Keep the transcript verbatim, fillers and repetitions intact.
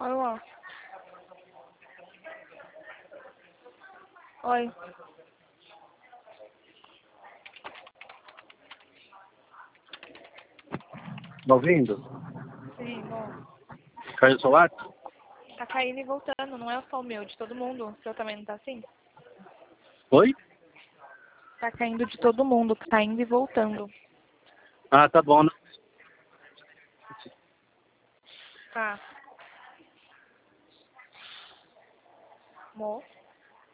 Olha lá. Oi. Tá ouvindo? Sim, bom. Caiu o celular? Tá caindo e voltando, não é só o meu, de todo mundo. O seu também não tá assim? Oi? Tá caindo de todo mundo, tá indo e voltando. Ah, tá bom. Tá. Amor?